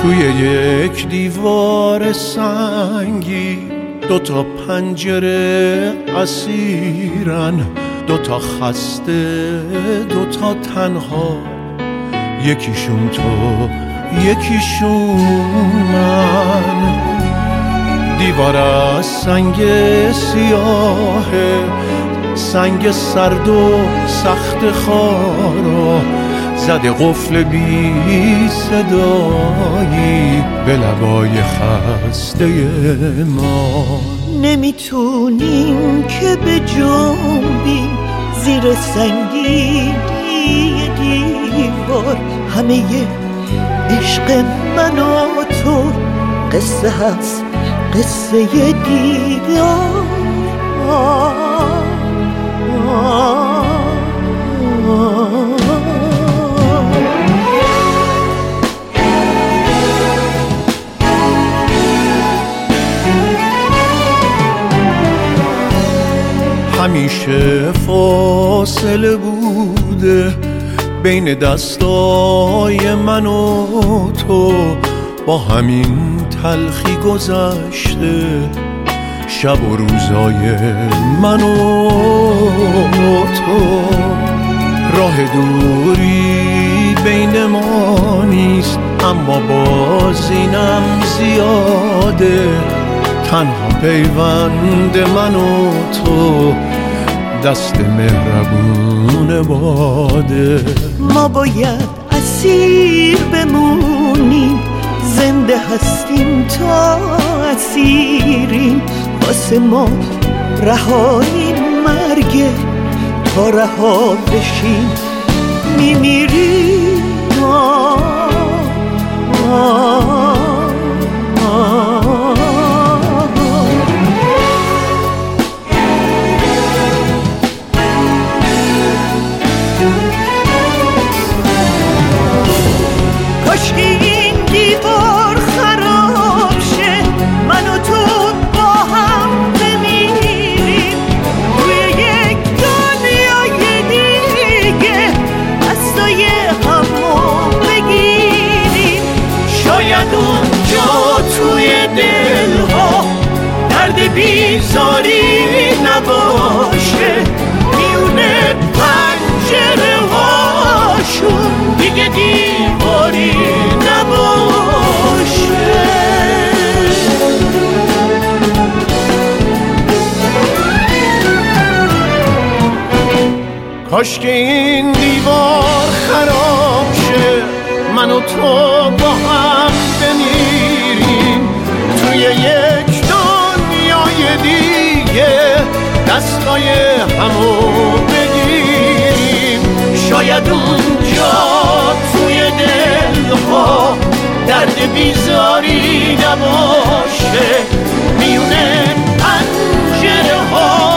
توی یک دیوار سنگی دوتا پنجره اسیرن، دوتا خسته دوتا تنها، یکیشون تو یکیشون من. دیوار از سنگ سیاهه، سنگ سرد و سخت خارا، زده قفل بی صدایی به لبای خسته ما. نمیتونیم که به جنبیم زیر سنگینی دیوار، همه عشق من و تو قصه هست، قصه دیدار. همیشه فاصله بوده بین دستای من و تو، با همین تلخی گذشته شب و روزای من و تو. راه دوری بین ما نیست، اما باز اینم زیاده، تنها پیوند من و تو دست مهربون باده. ما باید اسیر بمونیم، زنده هستیم تا اسیریم، واسه ما رهایی مرگه، تا رها بشیم میمیریم. کاشکی این دیوار خراب شه، من و تو با هم بمیریم توی یک دنیای دیگه، دستای همو بگیریم. شاید اونجا توی دلها درد بیزاری نباشه، میونه پنجره هاشون دیگه دیواری نباشه. کاش که این دیوار خراب شه، من و تو با هم بمیریم توی یک دنیای دیگه، دستای همو بگیریم. شاید اونجا توی دلها درد بیزاری نباشه، میونه پنجره ها